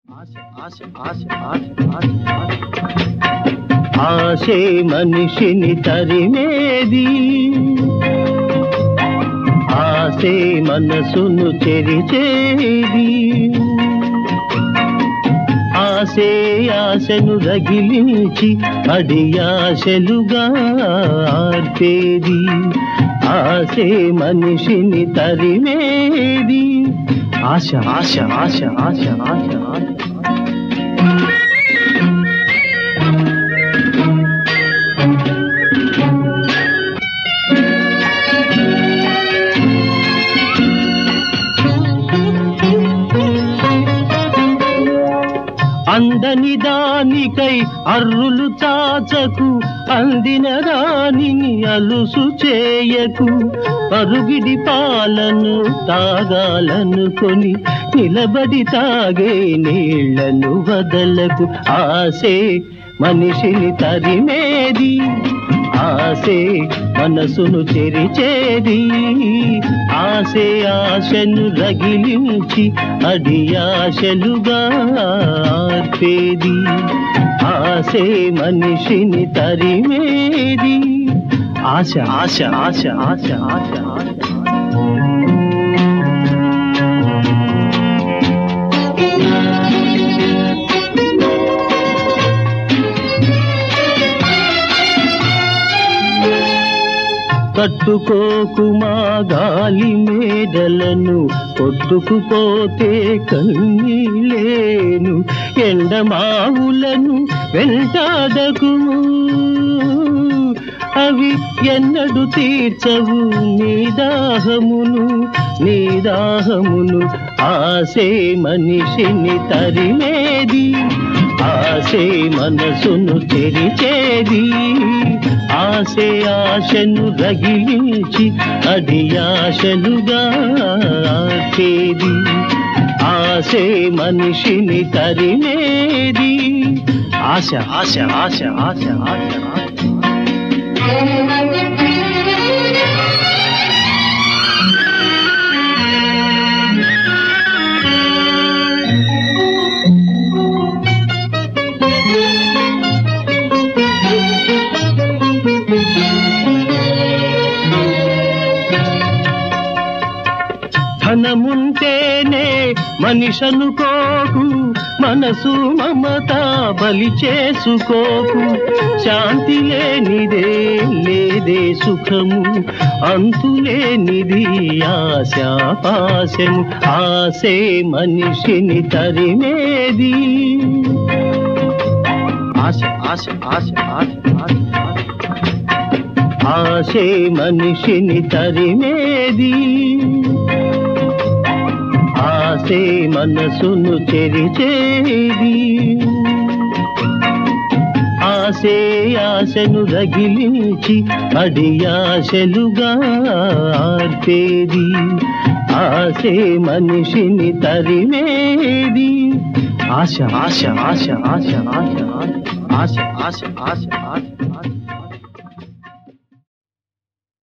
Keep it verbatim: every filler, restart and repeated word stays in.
ఆశే మనిషిని తరిమేది, ఆశే మనసును చెరిచేది. ఆశే ఆశను రగిలించి అడియాశలుగా ఆర్పేది. ఆశే మనిషిని తరిమేది. ఆశ ఆశ ఆశ ఆశ ఆశ ఆశ అందని దానికై అర్రులు చాచకు, అందిన దానిని అలుసు చేయకు. పరుగిడి పాలను తాగాలనుకొని నిలబడి తాగే నీళ్లను వదలకు. ఆశే మనిషిని తరిమేది, ఆశే మనసును చెరిచేది. ఆశే ఆశను రగిలించి అడియాశలుగా ఆర్పేది. ఆశే మనిషిని తరిమేది. ఆశ ఆశ ఆశ ఆశ ఆశ ఆశ కట్టుకోకుమా గాలి మేడలను, కొట్టుకుపోతే కన్నీలేను. ఎండమావులను వెంటాడకుము, అవి ఎన్నడు తీర్చవు నీ దాహమును, నీ దాహమును. ఆశే మనిషిని తరిమేది, ఆశే మనసును చెరిచేది. ఆశే ఆశను రగిలించి అడియాశలుగా ఆర్పేది. ఆశే మనిషిని తరిమేది. ఆశ ఆశ ఆశ ఆశ ఆశ ఆశ ధనముంటేనే మనిషనుకోకు, మనసు మమత బలి చేసుకోకు. శాంతి లేనిదే లేదే సుఖము, అంతులేనిది ఆశాపాశము. ఆశే మనిషిని తరిమేది. ఆశ ఆశ ఆశ ఆశ ఆశ ఆశే మనిషిని తరిమేది. ఆశే మనసును చెరిచేది. ఆశే ఆశను రగిలించి అడియాశలుగా ఆర్పేది. ఆశే మనిషిని తరిమేది. ఆశ ఆశ ఆశ ఆశ ఆశ ఆశ ఆశ ఆశ ఆశ ఆశ